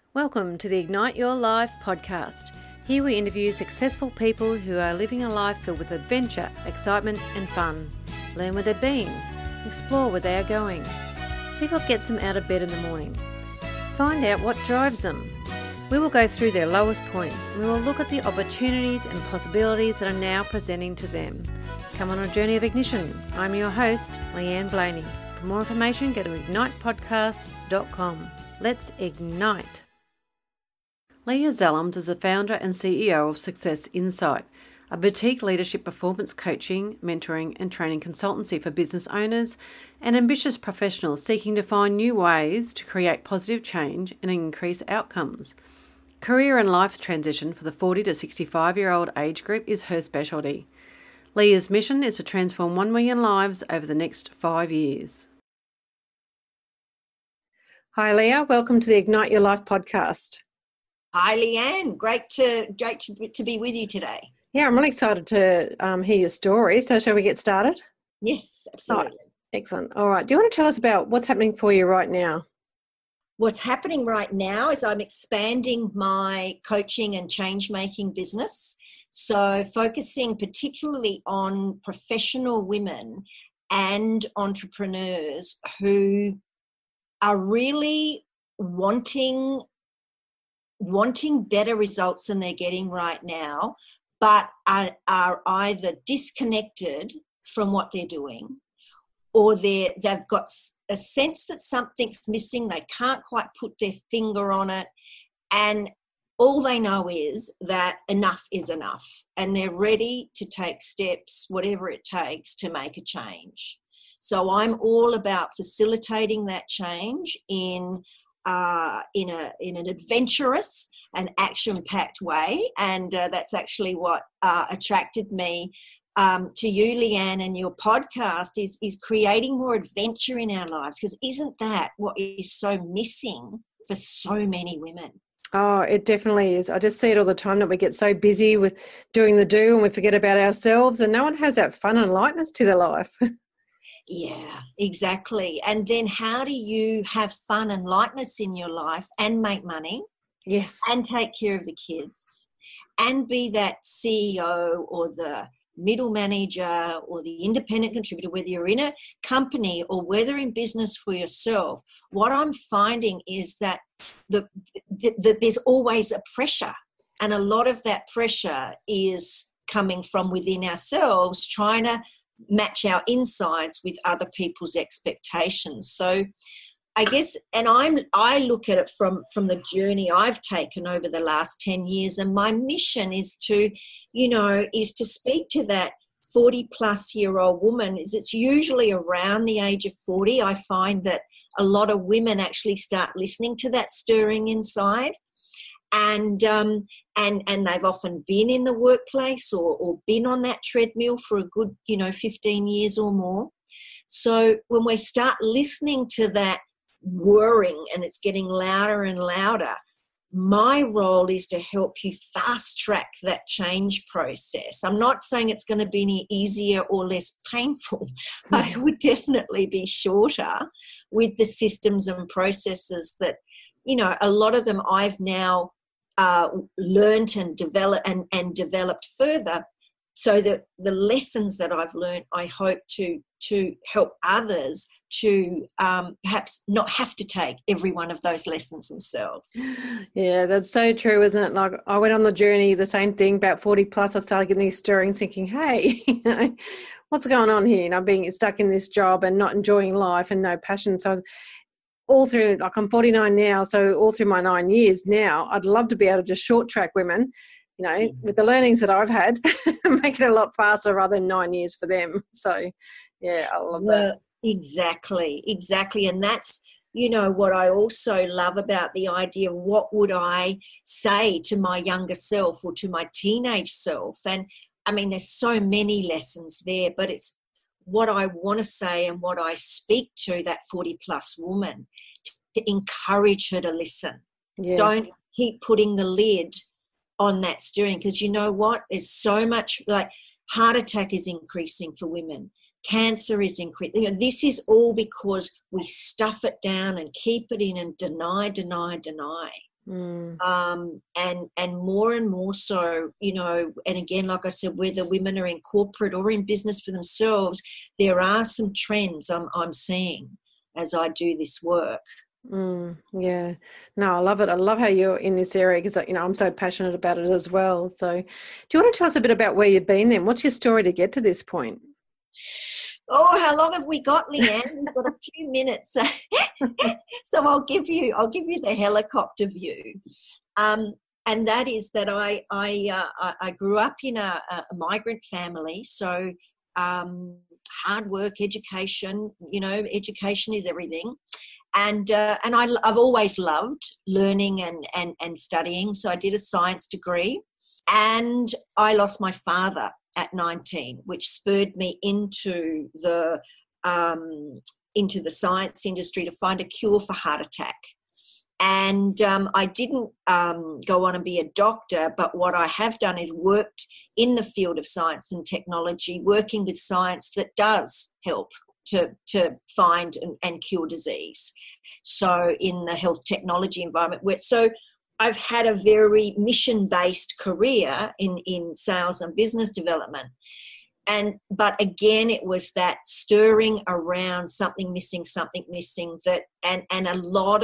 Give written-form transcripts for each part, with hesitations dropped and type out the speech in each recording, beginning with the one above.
Welcome to the Ignite Your Life podcast. Here we interview successful people who are living a life filled with adventure, excitement and fun. Learn where they've been, explore where they are going, see what gets them out of bed in the morning, find out what drives them. We will go through their lowest points and we will look at the opportunities and possibilities that are now presenting to them. Come on a journey of ignition. I'm your host, Leanne Blaney. For more information, go to ignitepodcast.com. Let's ignite. Leah Zellums is the founder and CEO of Success Insight, a boutique leadership performance coaching, mentoring and training consultancy for business owners and ambitious professionals seeking to find new ways to create positive change and increase outcomes. Career and life transition for the 40 to 65-year-old age group is her specialty. Leah's mission is to transform 1 million lives over the next 5 years. Hi Leah, welcome to the Ignite Your Life podcast. Hi Leanne, great to be with you today. Yeah, I'm really excited to hear your story. So shall we get started? Yes, absolutely. Oh, excellent. All right. Do you want to tell us about what's happening for you right now? What's happening right now is I'm expanding my coaching and change-making business. So focusing particularly on professional women and entrepreneurs who are really wanting better results than they're getting right now, but are either disconnected from what they're doing, or they've got a sense that something's missing. They can't quite put their finger on it. And all they know is that enough is enough. And they're ready to take steps, whatever it takes, to make a change. So I'm all about facilitating that change in an adventurous and action-packed way. And that's actually what attracted me to you, Leanne, and your podcast is creating more adventure in our lives, because isn't that what is so missing for so many women? Oh, it definitely is. I just see it all the time that we get so busy with doing the do and we forget about ourselves, and no one has that fun and lightness to their life. Yeah, exactly. And then how do you have fun and lightness in your life and make money? Yes. And take care of the kids and be that CEO or the middle manager or the independent contributor, whether you're in a company or whether in business for yourself. What I'm finding is that there's always a pressure, and a lot of that pressure is coming from within ourselves, trying to match our insides with other people's expectations. So I guess, and I look at it from the journey I've taken over the last 10 years, and my mission is to speak to that 40-plus-year-old woman. It's usually around the age of 40. I find that a lot of women actually start listening to that stirring inside. And they've often been in the workplace or been on that treadmill for a good, 15 years or more. So when we start listening to that whirring and it's getting louder and louder, my role is to help you fast track that change process. I'm not saying it's going to be any easier or less painful, but it would definitely be shorter with the systems and processes that, a lot of them I've now learned and developed further, so that the lessons that I've learned, I hope to help others to perhaps not have to take every one of those lessons themselves. Yeah, that's so true, isn't it? Like, I went on the journey, the same thing, about 40 plus, I started getting these stirrings thinking, hey, what's going on here? Being stuck in this job and not enjoying life and no passion. So all through, like, I'm 49 now, so all through my 9 years now, I'd love to be able to just short track women, with the learnings that I've had, make it a lot faster rather than 9 years for them. So, yeah, I love that. Exactly. And that's, what I also love about the idea of what would I say to my younger self or to my teenage self. And, there's so many lessons there, but it's what I want to say and what I speak to that 40-plus woman to encourage her to listen. Yes. Don't keep putting the lid on that stirring, because you know what? There's so much, like, heart attack is increasing for women. Cancer is increasing. This is all because we stuff it down and keep it in and deny. And more and more so, you know, and again, like I said, whether women are in corporate or in business for themselves, there are some trends I'm seeing as I do this work. Yeah, no, I love it. I love how you're in this area because, you know, I'm so passionate about it as well. So do you want to tell us a bit about where you've been then? What's your story to get to this point? Oh, how long have we got, Leanne? We've got a few minutes. So I'll give you the helicopter view. And that is that I grew up in a migrant family. So hard work, education, you know, education is everything. And I've always loved learning and studying. So I did a science degree, and I lost my father at 19, which spurred me into the science industry to find a cure for heart attack. And I didn't go on and be a doctor, but what I have done is worked in the field of science and technology, working with science that does help to find and cure disease. So in the health technology environment, so I've had a very mission-based career in sales and business development. But again, it was that stirring around something missing that, and a lot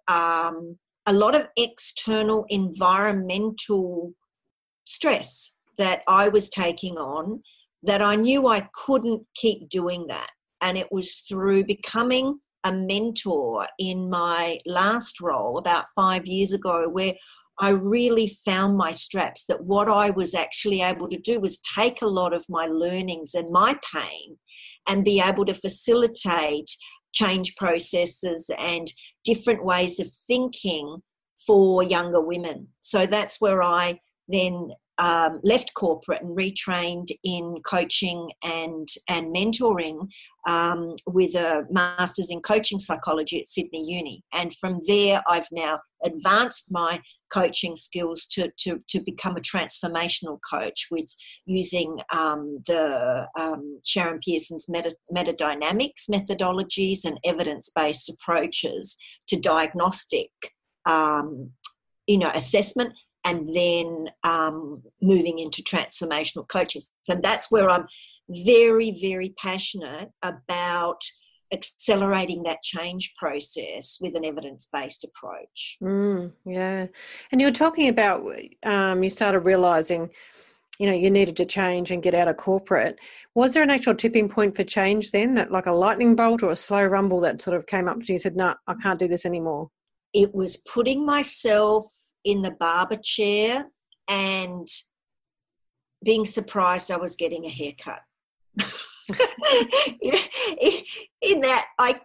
of external environmental stress that I was taking on, that I knew I couldn't keep doing that. And it was through becoming a mentor in my last role about 5 years ago, where I really found my straps, that what I was actually able to do was take a lot of my learnings and my pain and be able to facilitate change processes and different ways of thinking for younger women. So that's where I then left corporate and retrained in coaching and mentoring with a master's in coaching psychology at Sydney Uni. And from there, I've now advanced my coaching skills to become a transformational coach with using the Sharon Pearson's metadynamics methodologies and evidence-based approaches to diagnostic assessment, and then moving into transformational coaching. So that's where I'm very, very passionate about accelerating that change process with an evidence-based approach. Yeah. And you were talking about you started realising, you know, you needed to change and get out of corporate. Was there an actual tipping point for change then, that like a lightning bolt or a slow rumble that sort of came up to you and said, no, I can't do this anymore? It was putting myself in the barber chair and being surprised I was getting a haircut. In that I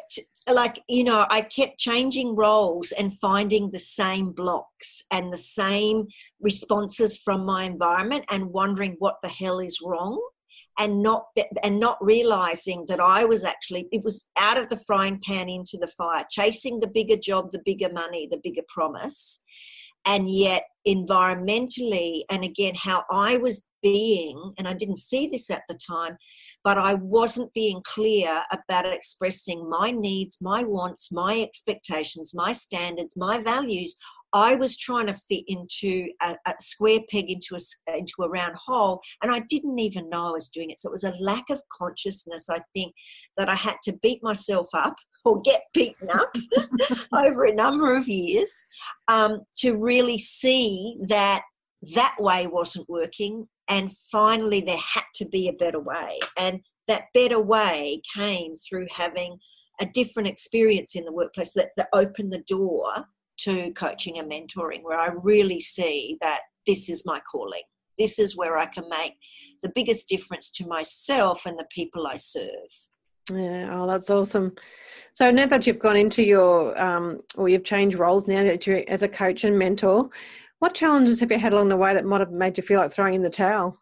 kept changing roles and finding the same blocks and the same responses from my environment and wondering what the hell is wrong, and not realizing that it was out of the frying pan into the fire, chasing the bigger job, the bigger money, the bigger promise. And yet environmentally, and again, how I was being, and I didn't see this at the time, but I wasn't being clear about expressing my needs, my wants, my expectations, my standards, my values. I was trying to fit into a square peg into a round hole, and I didn't even know I was doing it. So it was a lack of consciousness, I think, that I had to beat myself up or get beaten up over a number of years to really see that way wasn't working, and finally there had to be a better way. And that better way came through having a different experience in the workplace that opened the door to coaching and mentoring, where I really see that this is my calling. This is where I can make the biggest difference to myself and the people I serve. Yeah, oh, that's awesome. So now that you've gone into your, or you've changed roles now that you're as a coach and mentor, what challenges have you had along the way that might have made you feel like throwing in the towel?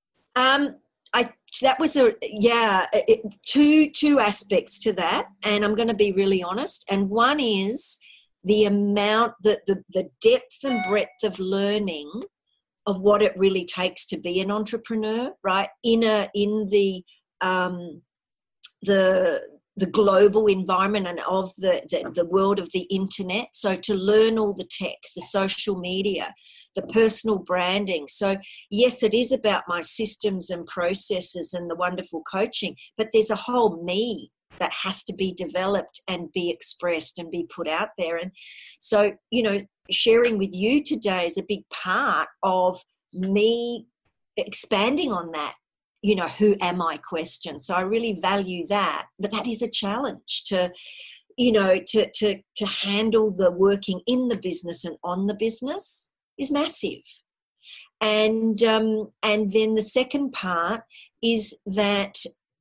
Two aspects to that, and I'm going to be really honest. And one is the amount, the depth and breadth of learning of what it really takes to be an entrepreneur, right? In the the global environment and of the world of the internet. So to learn all the tech, the social media, the personal branding. So yes, it is about my systems and processes and the wonderful coaching, but there's a whole me that has to be developed and be expressed and be put out there. And so, sharing with you today is a big part of me expanding on that, who am I question. So I really value that, but that is a challenge to handle the working in the business and on the business is massive. And then the second part is that,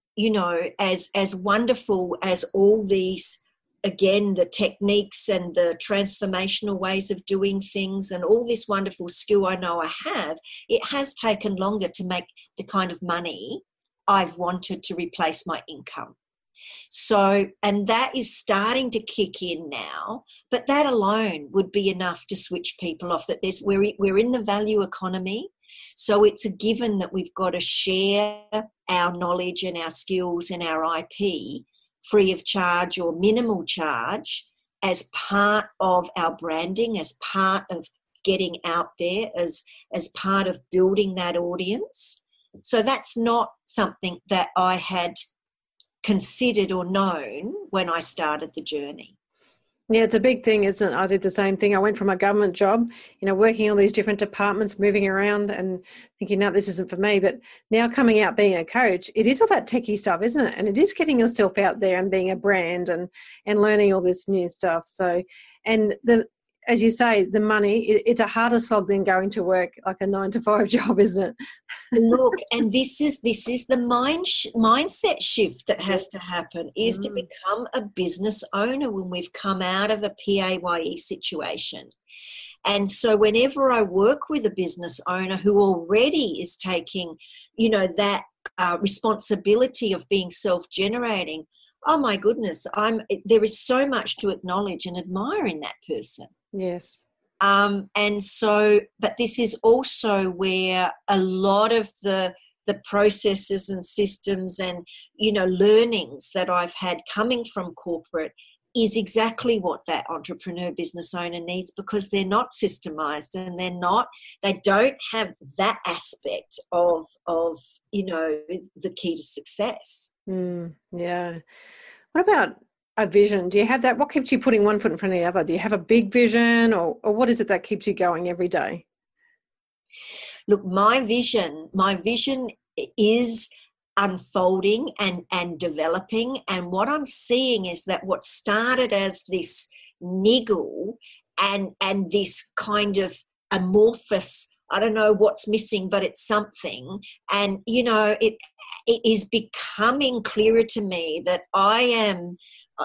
as wonderful as all these, again, the techniques and the transformational ways of doing things and all this wonderful skill I know I have, it has taken longer to make the kind of money I've wanted to replace my income. So, and that is starting to kick in now, but that alone would be enough to switch people off. That we're in the value economy, so it's a given that we've got to share our knowledge and our skills and our IP free of charge or minimal charge as part of our branding, as part of getting out there, as part of building that audience. So that's not something that I had considered or known when I started the journey. Yeah, it's a big thing, isn't it? I did the same thing. I went from a government job, working all these different departments, moving around and thinking, no, this isn't for me. But now coming out being a coach, it is all that techie stuff, isn't it? And it is getting yourself out there and being a brand and learning all this new stuff. So, and as you say, the money, it's a harder slog than going to work like a 9-to-5 job, isn't it? Look, and this is the mindset shift that has to happen, is to become a business owner when we've come out of a PAYE situation. And so whenever I work with a business owner who already is taking, that responsibility of being self-generating, oh my goodness, there is so much to acknowledge and admire in that person. Yes. And so, but this is also where a lot of the processes and systems and, learnings that I've had coming from corporate is exactly what that entrepreneur business owner needs, because they're not systemized and they don't have that aspect of the key to success. Yeah. What about a vision? Do you have that? What keeps you putting one foot in front of the other? Do you have a big vision, or what is it that keeps you going every day? Look, my vision is unfolding and developing. And what I'm seeing is that what started as this niggle and this kind of amorphous, I don't know what's missing, but it's something. And, it is becoming clearer to me that I am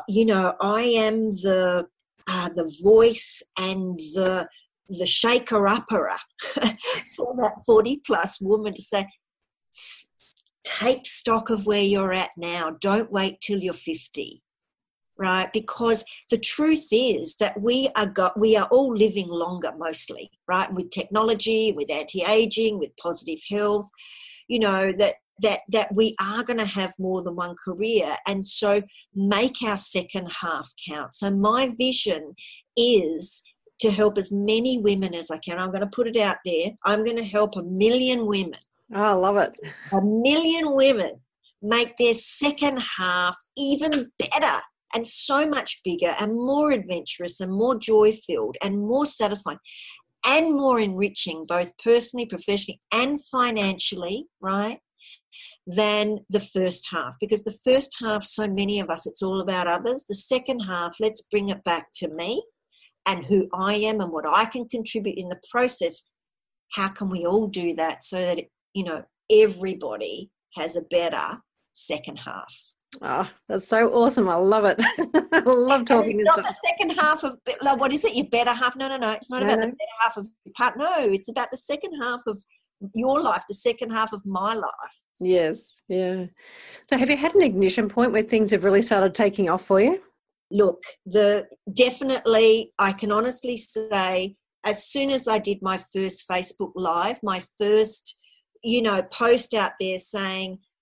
the voice and the shaker-upper for that 40-plus woman to say, take stock of where you're at now. Don't wait till you're 50, right? Because the truth is that we are all living longer mostly, right? And with technology, with anti-aging, with positive health, that we are going to have more than one career. And so make our second half count. So my vision is to help as many women as I can. I'm going to put it out there. I'm going to help 1 million women. Oh, I love it. 1 million women make their second half even better and so much bigger and more adventurous and more joy-filled and more satisfying and more enriching, both personally, professionally, and financially, right, than the first half. Because the first half, so many of us, it's all about others. The second half, let's bring it back to me and who I am and what I can contribute in the process. How can we all do that so that, everybody has a better second half? Oh, that's so awesome. I love it. I love talking to the second half of, what is it, your better half? No. It's not about the better half of your part. No, it's about the second half of your life, the second half of my life. Yes, yeah. So have you had an ignition point where things have really started taking off for you? Look, definitely, I can honestly say, as soon as I did my first Facebook Live, my first, post out there saying,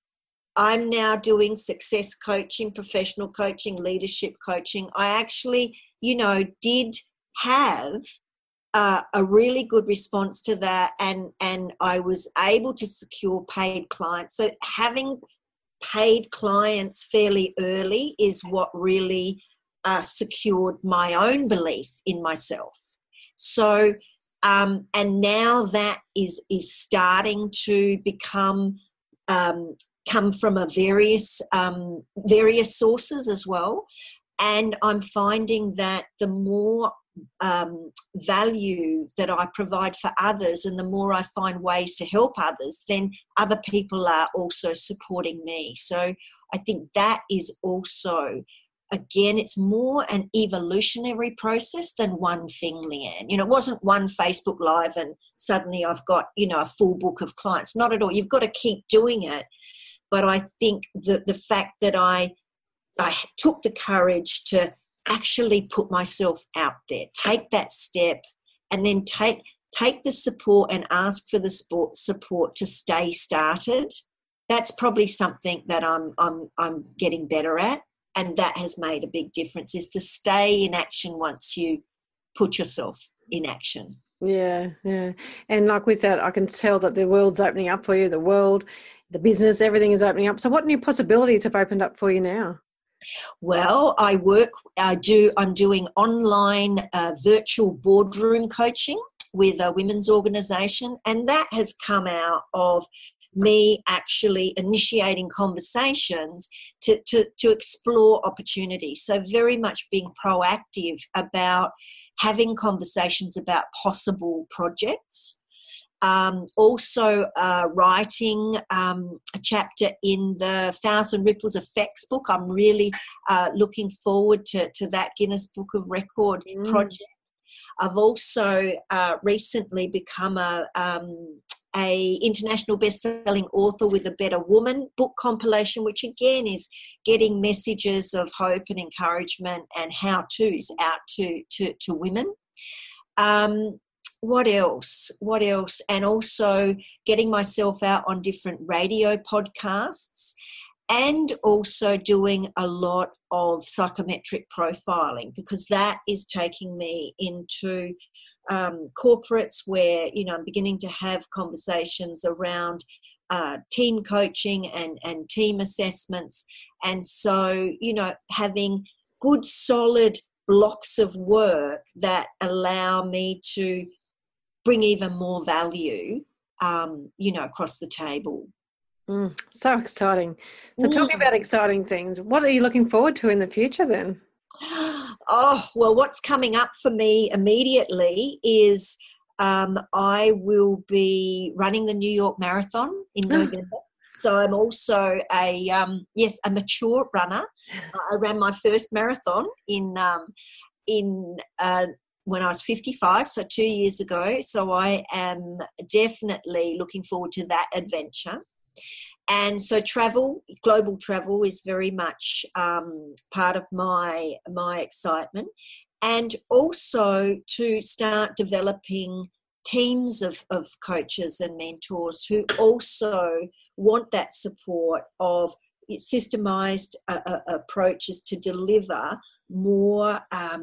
I'm now doing success coaching, professional coaching, leadership coaching. I actually, did have a really good response to that, and I was able to secure paid clients. So having paid clients fairly early is what really secured my own belief in myself. So, and now that is starting to become come from various sources as well. And I'm finding that the more value that I provide for others, and the more I find ways to help others, then other people are also supporting me. So I think that is also, again, it's more an evolutionary process than one thing, Leanne. It wasn't one Facebook Live and suddenly I've got, a full book of clients. Not at all. You've got to keep doing it. But I think the fact that I took the courage to actually put myself out there, take that step, and then take the support and ask for the support to stay started. That's probably something that I'm getting better at, and that has made a big difference, is to stay in action once you put yourself in action. Yeah. And like with that, I can tell that the world's opening up for you, the business, everything is opening up. So what new possibilities have opened up for you now? Well, I'm doing online virtual boardroom coaching with a women's organisation, and that has come out of me actually initiating conversations to explore opportunities. So very much being proactive about having conversations about possible projects. Also writing a chapter in the Thousand Ripples Effects book. I'm really looking forward to that Guinness Book of Record project. I've also recently become a international best-selling author with a Better Woman book compilation, which again is getting messages of hope and encouragement and how-tos out to women. What else? And also getting myself out on different radio podcasts, and also doing a lot of psychometric profiling, because that is taking me into corporates where, I'm beginning to have conversations around team coaching and team assessments. And so, having good, solid blocks of work that allow me to bring even more value, across the table. So exciting. So talking about exciting things, what are you looking forward to in the future then? Oh, well, what's coming up for me immediately is I will be running the New York Marathon in November. So I'm also a mature runner. I ran my first marathon in when I was 55, so 2 years ago. So I am definitely looking forward to that adventure. And so global travel is very much part of my excitement. And also to start developing teams of coaches and mentors who also want that support of systemized approaches to deliver more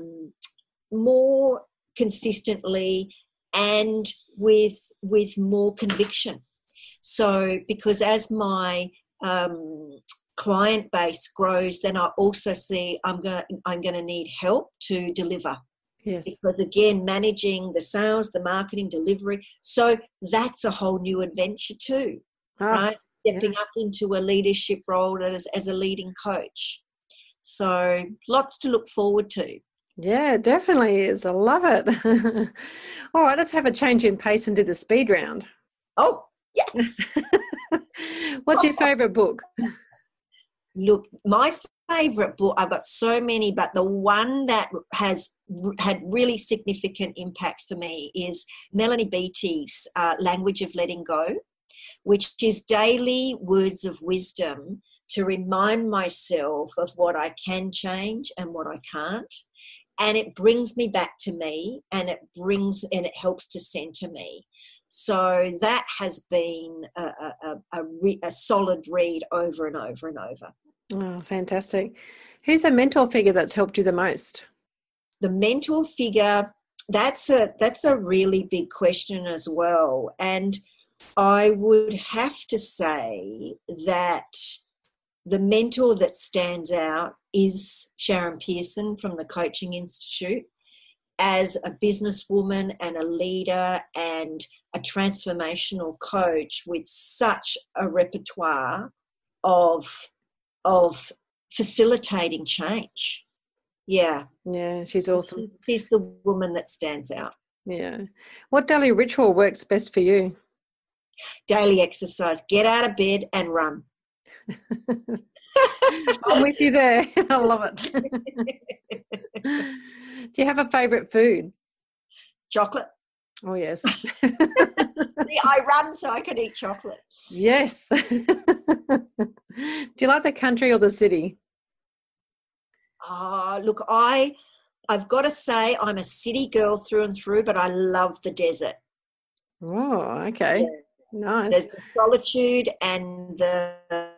consistently and with more conviction. So because as my client base grows, then I also see I'm going to need help to deliver. Yes. Because again, managing the sales, the marketing, delivery. So that's a whole new adventure too, right? Stepping up into a leadership role as a leading coach. So lots to look forward to. Yeah, it definitely is. I love it. All right, let's have a change in pace and do the speed round. Oh, yes. What's your favourite book? Look, my favourite book, I've got so many, but the one that has had really significant impact for me is Melanie Beattie's Language of Letting Go, which is daily words of wisdom to remind myself of what I can change and what I can't. And it brings me back to me, and it helps to center me. So that has been a solid read over and over and over. Oh, fantastic. Who's a mentor figure that's helped you the most? The mentor figure, that's a really big question as well. And I would have to say that the mentor that stands out is Sharon Pearson from the Coaching Institute. As a businesswoman and a leader and a transformational coach with such a repertoire of facilitating change. Yeah. Yeah, she's awesome. She's the woman that stands out. Yeah. What daily ritual works best for you? Daily exercise. Get out of bed and run. I'm with you there. I love it. Do you have a favourite food? Chocolate. Oh, yes. I run so I can eat chocolate. Yes. Do you like the country or the city? Look, I've got to say I'm a city girl through and through, but I love the desert. Oh, okay. Yeah. Nice. There's the solitude and the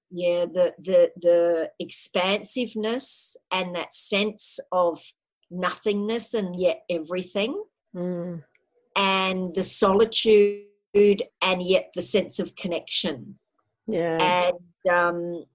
expansiveness and that sense of nothingness and yet everything. Mm. And the solitude and yet the sense of connection. Yeah. And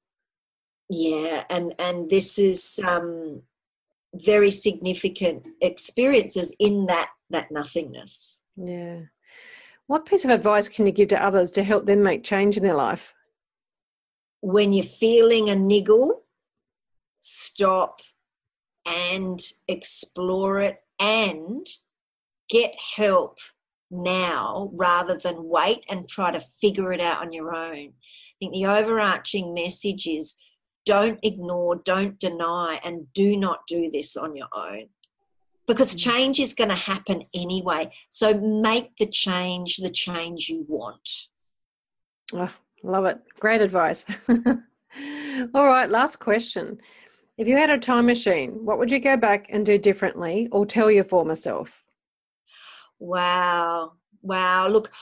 and this is very significant experiences in that nothingness. Yeah. What piece of advice can you give to others to help them make change in their life? When you're feeling a niggle, stop and explore it and get help now rather than wait and try to figure it out on your own. I think the overarching message is don't ignore, don't deny, and do not do this on your own. Because change is going to happen anyway. So make the change you want. Oh, love it. Great advice. All right, last question. If you had a time machine, what would you go back and do differently or tell your former self? Wow. Look,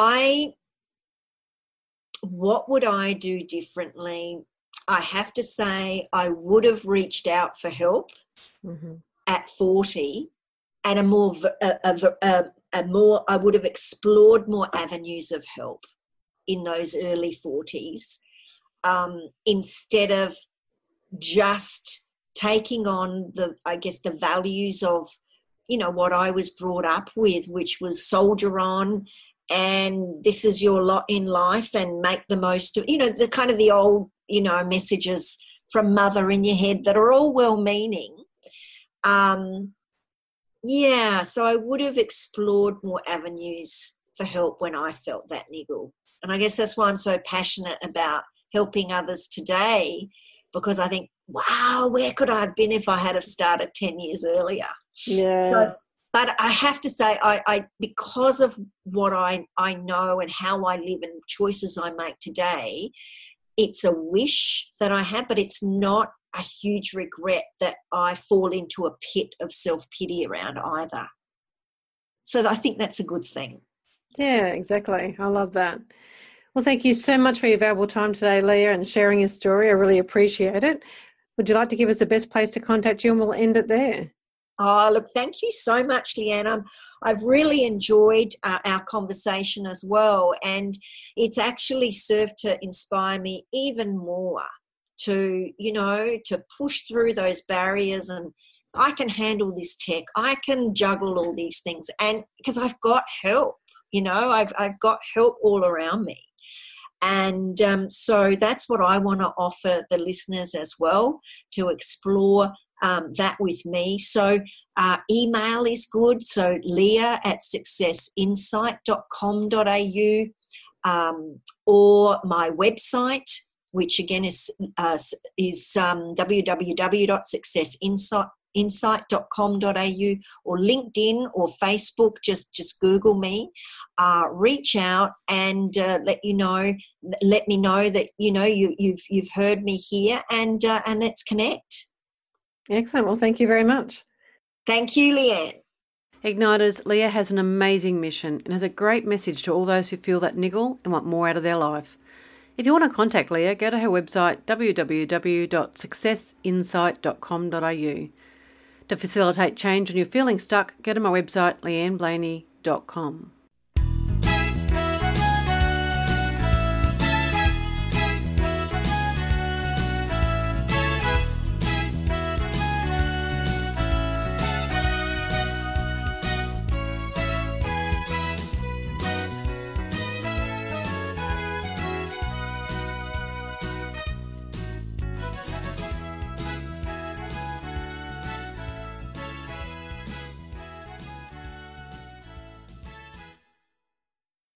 what would I do differently? I have to say I would have reached out for help at 40 and I would have explored more avenues of help in those early 40s instead of just taking on the values of, what I was brought up with, which was soldier on and this is your lot in life and make the most of, the kind of the old, messages from mother in your head that are all well-meaning. So I would have explored more avenues for help when I felt that niggle. And I guess that's why I'm so passionate about helping others today, because I think, wow, where could I have been if I had have started 10 years earlier? Yeah. But I have to say, I because of what I know and how I live and choices I make today, it's a wish that I have, but it's not a huge regret that I fall into a pit of self-pity around either. So I think that's a good thing. Yeah, exactly. I love that. Well, thank you so much for your valuable time today, Leah, and sharing your story. I really appreciate it. Would you like to give us the best place to contact you, and we'll end it there? Oh, look, thank you so much, Leanne. I've really enjoyed our conversation as well, and it's actually served to inspire me even more to push through those barriers, and I can handle this tech. I can juggle all these things, and because I've got help, I've got help all around me. And so that's what I want to offer the listeners as well, to explore that with me. So email is good. So leah@successinsight.com.au or my website, which again is www.successinsight.com.au, or LinkedIn or Facebook. Just Google me, reach out and let me know that you've heard me here, and let's connect. Excellent. Well, thank you very much. Thank you, Leanne. Igniters, Leah has an amazing mission and has a great message to all those who feel that niggle and want more out of their life. If you want to contact Leah, go to her website www.successinsight.com.au. To facilitate change when you're feeling stuck, go to my website leanneblaney.com.